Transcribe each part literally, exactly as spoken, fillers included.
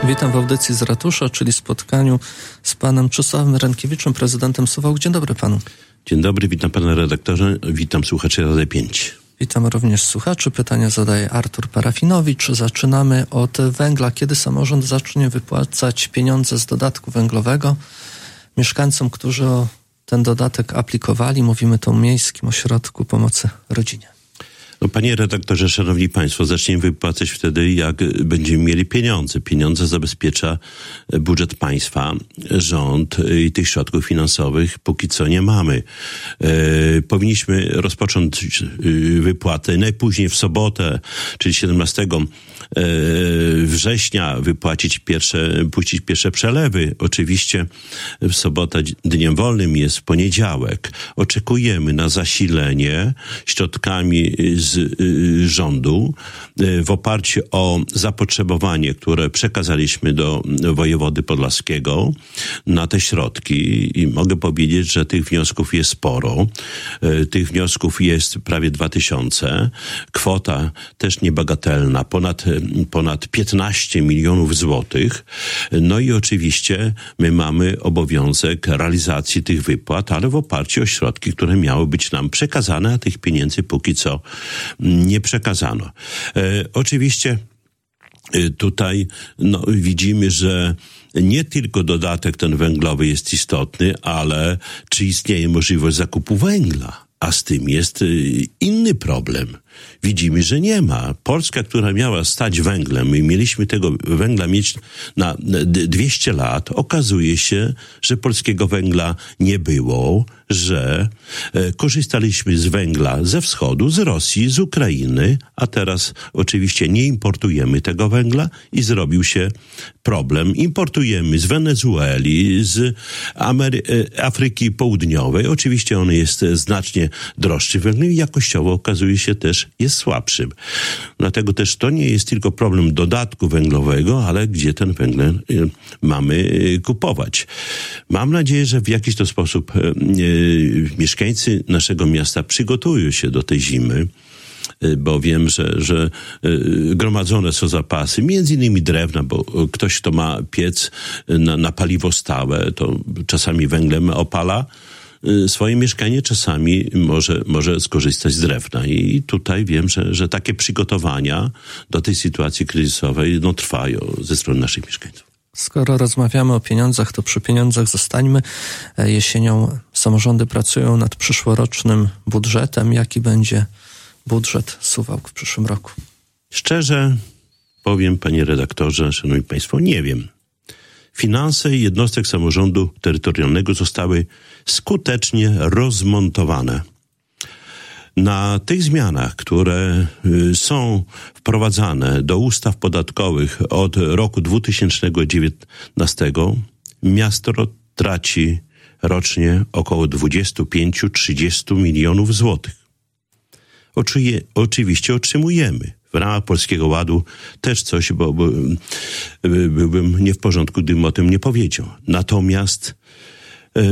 Witam w audycji z ratusza, czyli spotkaniu z panem Czesławem Rynkiewiczem, prezydentem Suwałk. Dzień dobry panu. Dzień dobry, witam pana redaktorze, witam słuchaczy Radia pięć. Witam również słuchaczy. Pytania zadaje Artur Parafinowicz. Zaczynamy od węgla. Kiedy samorząd zacznie wypłacać pieniądze z dodatku węglowego mieszkańcom, którzy o ten dodatek aplikowali? Mówimy tu o Miejskim Ośrodku Pomocy Rodzinie. No, panie redaktorze, szanowni państwo, zaczniemy wypłacać wtedy, jak będziemy mieli pieniądze. Pieniądze zabezpiecza budżet państwa, rząd i tych środków finansowych póki co nie mamy. E, powinniśmy rozpocząć wypłatę najpóźniej w sobotę, czyli siedemnastego września wypłacić pierwsze, puścić pierwsze przelewy. Oczywiście w sobotę dniem wolnym jest poniedziałek. Oczekujemy na zasilenie środkami z rządu w oparciu o zapotrzebowanie, które przekazaliśmy do wojewody podlaskiego na te środki i mogę powiedzieć, że tych wniosków jest sporo. Tych wniosków jest prawie dwa tysiące. Kwota też niebagatelna, ponad, ponad piętnaście milionów złotych. No i oczywiście my mamy obowiązek realizacji tych wypłat, ale w oparciu o środki, które miały być nam przekazane, a tych pieniędzy póki co nie przekazano. E, oczywiście e, tutaj no, widzimy, że nie tylko dodatek ten węglowy jest istotny, ale czy istnieje możliwość zakupu węgla? A z tym jest y, inny problem. Widzimy, że nie ma. Polska, która miała stać węglem, my mieliśmy tego węgla mieć na dwieście lat, okazuje się, że polskiego węgla nie było, że e, korzystaliśmy z węgla ze wschodu, z Rosji, z Ukrainy, a teraz oczywiście nie importujemy tego węgla i zrobił się problem. Importujemy z Wenezueli, z Amery- Afryki Południowej. Oczywiście on jest znacznie droższy węgiel i jakościowo okazuje się też jest słabszym. Dlatego też to nie jest tylko problem dodatku węglowego, ale gdzie ten węgiel mamy kupować. Mam nadzieję, że w jakiś to sposób mieszkańcy naszego miasta przygotują się do tej zimy, bo wiem, że, że gromadzone są zapasy, między innymi drewna, bo ktoś, kto ma piec na, na paliwo stałe, to czasami węglem opala swoje mieszkanie, czasami może, może skorzystać z drewna. I tutaj wiem, że, że takie przygotowania do tej sytuacji kryzysowej no, trwają ze strony naszych mieszkańców. Skoro rozmawiamy o pieniądzach, to przy pieniądzach zostańmy. Jesienią samorządy pracują nad przyszłorocznym budżetem. Jaki będzie budżet Suwałk w przyszłym roku? Szczerze powiem, panie redaktorze, szanowni państwo, nie wiem. Finanse jednostek samorządu terytorialnego zostały skutecznie rozmontowane. Na tych zmianach, które są wprowadzane do ustaw podatkowych od roku dwa tysiące dziewiętnastego, miasto traci rocznie około dwadzieścia pięć do trzydziestu milionów złotych. Oczy, oczywiście otrzymujemy w ramach Polskiego Ładu też coś, bo, bo byłbym nie w porządku, gdybym o tym nie powiedział. Natomiast e,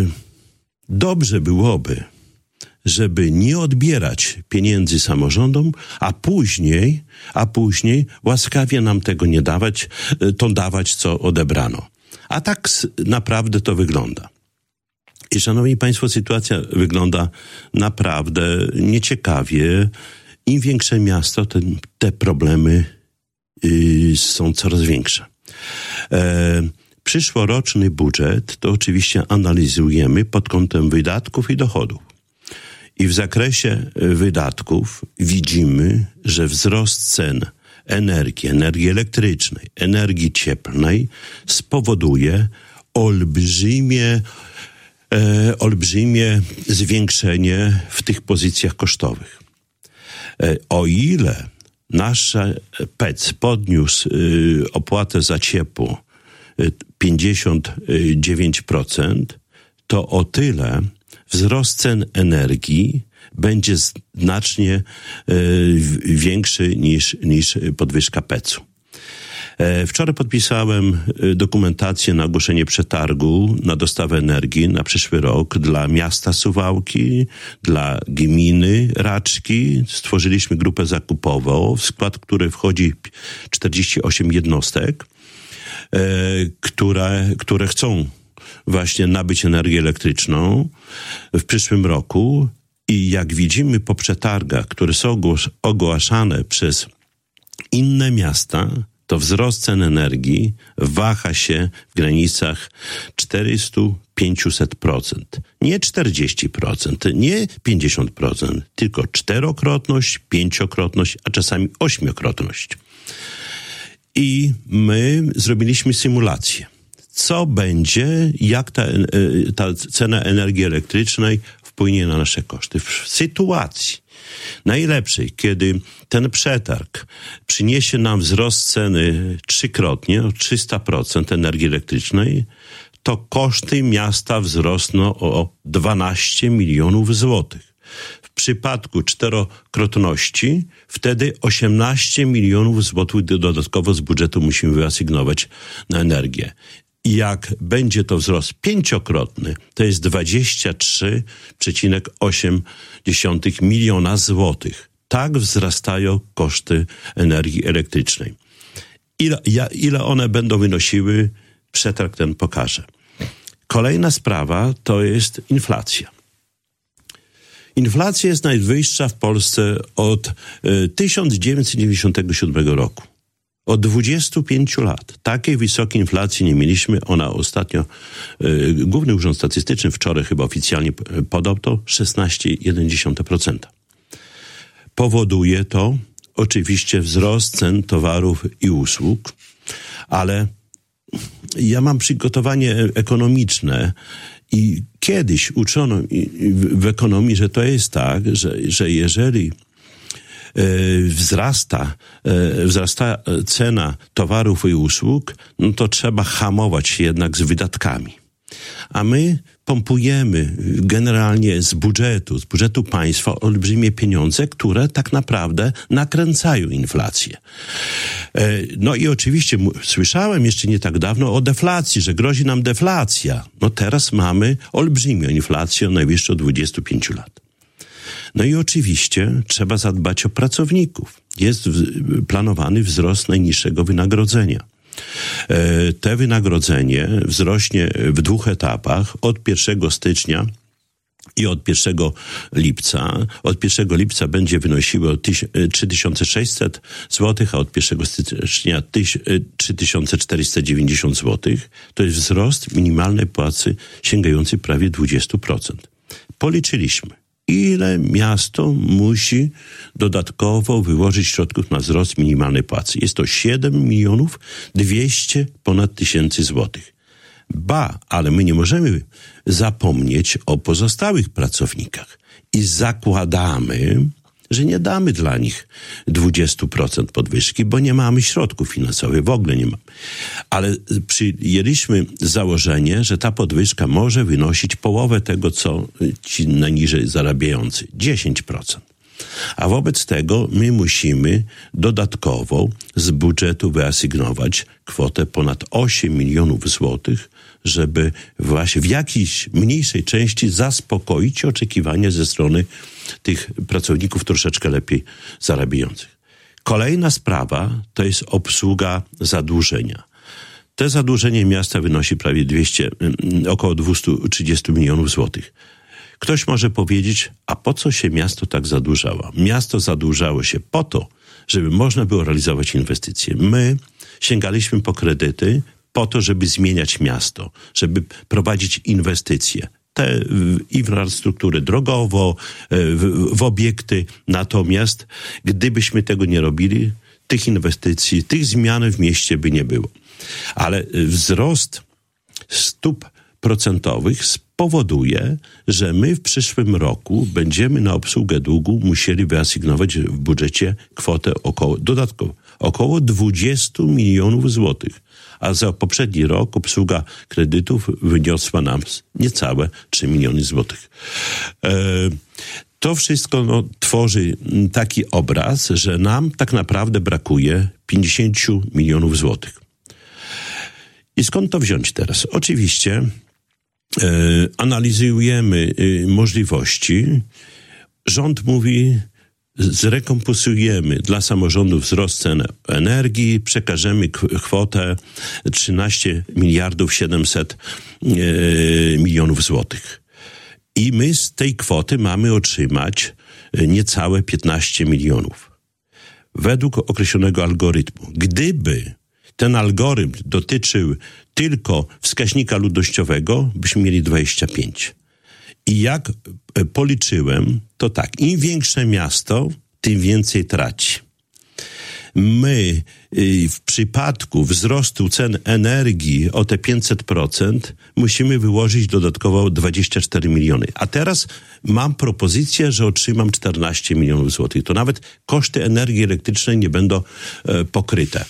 dobrze byłoby, żeby nie odbierać pieniędzy samorządom, a później, a później łaskawie nam tego nie dawać, to dawać, co odebrano. A tak naprawdę to wygląda. I szanowni państwo, sytuacja wygląda naprawdę nieciekawie. Im większe miasto, te, te problemy yy, są coraz większe. E, przyszłoroczny budżet to oczywiście analizujemy pod kątem wydatków i dochodów. I w zakresie wydatków widzimy, że wzrost cen energii, energii elektrycznej, energii cieplnej spowoduje olbrzymie, e, olbrzymie zwiększenie w tych pozycjach kosztowych. E, o ile nasz P E C podniósł y, opłatę za ciepło y, pięćdziesiąt dziewięć procent, to o tyle wzrost cen energii będzie znacznie y, większy niż, niż podwyżka P E C u. Wczoraj podpisałem dokumentację na ogłoszenie przetargu na dostawę energii na przyszły rok dla miasta Suwałki, dla gminy Raczki. Stworzyliśmy grupę zakupową, w skład której wchodzi czterdzieści osiem jednostek. które, które chcą właśnie nabyć energię elektryczną w przyszłym roku i jak widzimy po przetargach, które są ogłaszane przez inne miasta, to wzrost cen energii waha się w granicach czterysta do pięciuset procent. Nie czterdzieści procent, nie pięćdziesiąt procent, tylko czterokrotność, pięciokrotność, a czasami ośmiokrotność. I my zrobiliśmy symulację. Co będzie, jak ta, ta cena energii elektrycznej wpłynie na nasze koszty. W sytuacji najlepszej, kiedy ten przetarg przyniesie nam wzrost ceny trzykrotnie, o trzysta procent energii elektrycznej, to koszty miasta wzrosną o dwanaście milionów złotych. W przypadku czterokrotności wtedy osiemnaście milionów złotych dodatkowo z budżetu musimy wyasygnować na energię. I jak będzie to wzrost pięciokrotny, to jest dwadzieścia trzy przecinek osiem miliona złotych. Tak wzrastają koszty energii elektrycznej. Ile, ja, ile one będą wynosiły, przetarg ten pokaże. Kolejna sprawa to jest inflacja. Inflacja jest najwyższa w Polsce od y, tysiąc dziewięćset dziewięćdziesiątego siódmego roku. Od dwudziestu pięciu lat. Takiej wysokiej inflacji nie mieliśmy. Ona ostatnio, y, Główny Urząd Statystyczny wczoraj chyba oficjalnie podał to szesnaście przecinek jeden procent. Powoduje to oczywiście wzrost cen towarów i usług, ale ja mam przygotowanie ekonomiczne i kiedyś uczono w ekonomii, że to jest tak, że, że jeżeli wzrasta, wzrasta cena towarów i usług, no to trzeba hamować się jednak z wydatkami. A my pompujemy generalnie z budżetu, z budżetu państwa olbrzymie pieniądze, które tak naprawdę nakręcają inflację. No i oczywiście słyszałem jeszcze nie tak dawno o deflacji, że grozi nam deflacja. No teraz mamy olbrzymią inflację, najwyższą od dwudziestu pięciu lat. No i oczywiście trzeba zadbać o pracowników. Jest planowany wzrost najniższego wynagrodzenia. Te wynagrodzenie wzrośnie w dwóch etapach od pierwszego stycznia i od pierwszego lipca. Od pierwszego lipca będzie wynosiło trzy tysiące sześćset złotych, a od pierwszego stycznia trzy tysiące czterysta dziewięćdziesiąt złotych. To jest wzrost minimalnej płacy sięgający prawie dwadzieścia procent. Policzyliśmy, ile miasto musi dodatkowo wyłożyć środków na wzrost minimalnej płacy. Jest to siedem milionów dwieście ponad tysięcy złotych. Ba, ale my nie możemy zapomnieć o pozostałych pracownikach i zakładamy, że nie damy dla nich dwadzieścia procent podwyżki, bo nie mamy środków finansowych, w ogóle nie mamy. Ale przyjęliśmy założenie, że ta podwyżka może wynosić połowę tego, co ci najniżej zarabiający, dziesięć procent. A wobec tego my musimy dodatkowo z budżetu wyasygnować kwotę ponad osiem milionów złotych, żeby właśnie w jakiejś mniejszej części zaspokoić oczekiwania ze strony tych pracowników troszeczkę lepiej zarabiających. Kolejna sprawa to jest obsługa zadłużenia. Te zadłużenie miasta wynosi prawie dwieście, około dwieście trzydzieści milionów złotych. Ktoś może powiedzieć, a po co się miasto tak zadłużało? Miasto zadłużało się po to, żeby można było realizować inwestycje. My sięgaliśmy po kredyty po to, żeby zmieniać miasto, żeby prowadzić inwestycje. Te w infrastrukturę drogową, w, w obiekty. Natomiast gdybyśmy tego nie robili, tych inwestycji, tych zmian w mieście by nie było. Ale wzrost stóp procentowych spowoduje, że my w przyszłym roku będziemy na obsługę długu musieli wyasygnować w budżecie kwotę około, dodatkowo około dwadzieścia milionów złotych. A za poprzedni rok obsługa kredytów wyniosła nam niecałe trzy miliony złotych. E, to wszystko no, tworzy taki obraz, że nam tak naprawdę brakuje pięćdziesiąt milionów złotych. I skąd to wziąć teraz? Oczywiście e, analizujemy e, możliwości. Rząd mówi, zrekompensujemy dla samorządów wzrost cen energii, przekażemy kwotę trzynaście miliardów siedemset milionów złotych. I my z tej kwoty mamy otrzymać niecałe piętnaście milionów. Według określonego algorytmu. Gdyby ten algorytm dotyczył tylko wskaźnika ludnościowego, byśmy mieli dwadzieścia pięć. I jak policzyłem, to tak, im większe miasto, tym więcej traci. My w przypadku wzrostu cen energii o te pięćset procent musimy wyłożyć dodatkowo dwadzieścia cztery miliony. A teraz mam propozycję, że otrzymam czternaście milionów złotych. To nawet koszty energii elektrycznej nie będą e, pokryte.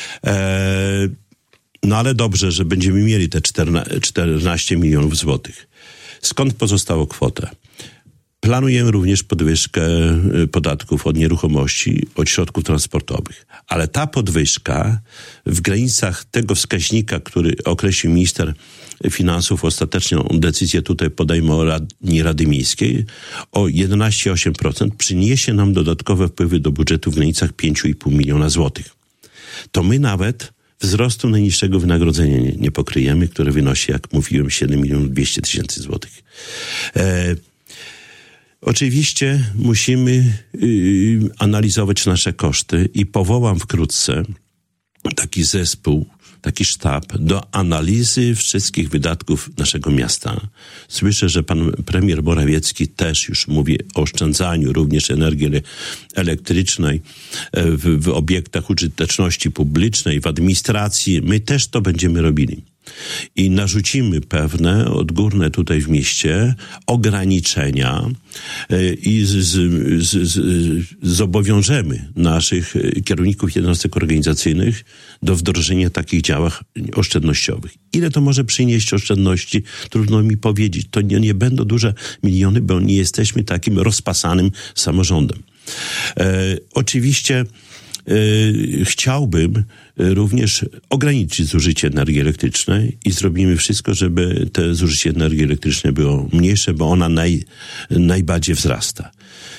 E, no ale dobrze, że będziemy mieli te czternaście milionów złotych. Skąd pozostała kwota? Planujemy również podwyżkę podatków od nieruchomości, od środków transportowych. Ale ta podwyżka w granicach tego wskaźnika, który określił minister finansów, ostateczną decyzję tutaj podejmą Rady, Rady Miejskiej, o jedenaście przecinek osiem procent przyniesie nam dodatkowe wpływy do budżetu w granicach pięć i pół miliona złotych. To my nawet wzrostu najniższego wynagrodzenia nie, nie pokryjemy, które wynosi, jak mówiłem, siedem milionów dwieście tysięcy złotych. E, Oczywiście musimy y, analizować nasze koszty i powołam wkrótce taki zespół, taki sztab do analizy wszystkich wydatków naszego miasta. Słyszę, że pan premier Morawiecki też już mówi o oszczędzaniu również energii elektrycznej w, w obiektach użyteczności publicznej, w administracji. My też to będziemy robili. I narzucimy pewne odgórne tutaj w mieście ograniczenia i z, z, z, zobowiążemy naszych kierowników jednostek organizacyjnych do wdrożenia takich działań oszczędnościowych. Ile to może przynieść oszczędności? Trudno mi powiedzieć. To nie, nie będą duże miliony, bo nie jesteśmy takim rozpasanym samorządem. E, oczywiście e, chciałbym również ograniczyć zużycie energii elektrycznej i zrobimy wszystko, żeby to zużycie energii elektrycznej było mniejsze, bo ona naj, najbardziej wzrasta.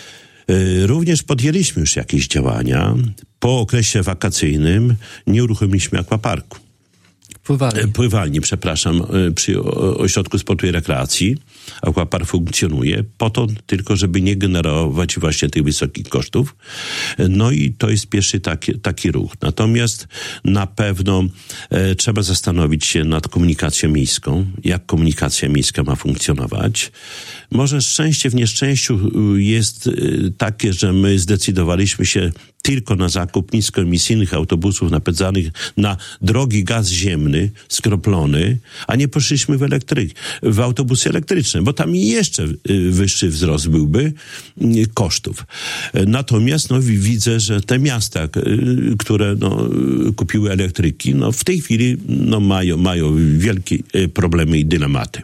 Również podjęliśmy już jakieś działania. Po okresie wakacyjnym nie uruchomiliśmy akwaparku. Pływalni. Pływalni, przepraszam, przy Ośrodku Sportu i Rekreacji. Aquapark funkcjonuje po to tylko, żeby nie generować właśnie tych wysokich kosztów. No i to jest pierwszy taki, taki ruch. Natomiast na pewno e, trzeba zastanowić się nad komunikacją miejską. Jak komunikacja miejska ma funkcjonować. Może szczęście w nieszczęściu jest e, takie, że my zdecydowaliśmy się tylko na zakup niskoemisyjnych autobusów napędzanych na drogi gaz ziemny, skroplony, a nie poszliśmy w elektryk, w autobusy elektryczne, bo tam jeszcze wyższy wzrost byłby kosztów. Natomiast no, widzę, że te miasta, które no, kupiły elektryki, no, w tej chwili no, mają, mają wielkie problemy i dylematy.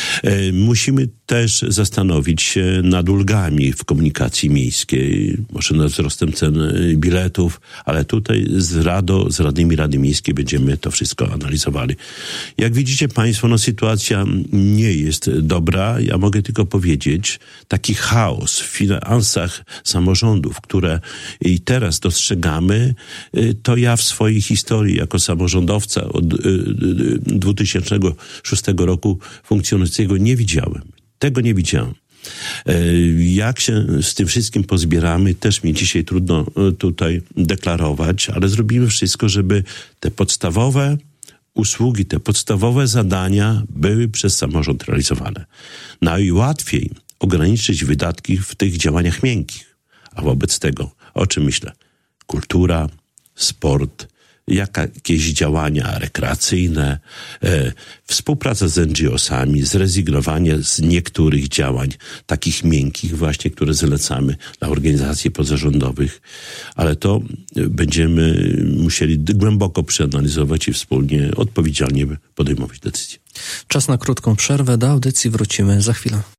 Musimy też zastanowić się nad ulgami w komunikacji miejskiej, może nad wzrostem cen biletów, ale tutaj z Rado, z radnymi Rady Miejskiej będziemy to wszystko analizowali. Jak widzicie państwo, no sytuacja nie jest dobra. Ja mogę tylko powiedzieć, taki chaos w finansach samorządów, które i teraz dostrzegamy, to ja w swojej historii jako samorządowca od dwa tysiące szóstego roku funkcjonującego nie widziałem. Tego nie widziałem. Jak się z tym wszystkim pozbieramy, też mi dzisiaj trudno tutaj deklarować, ale zrobimy wszystko, żeby te podstawowe usługi, te podstawowe zadania były przez samorząd realizowane. Najłatwiej ograniczyć wydatki w tych działaniach miękkich. A wobec tego, o czym myślę? Kultura, sport, jakieś działania rekreacyjne, e, współpraca z en dżi osami, zrezygnowanie z niektórych działań, takich miękkich właśnie, które zlecamy dla organizacji pozarządowych, ale to będziemy musieli głęboko przeanalizować i wspólnie, odpowiedzialnie podejmować decyzje. Czas na krótką przerwę, do audycji wrócimy za chwilę.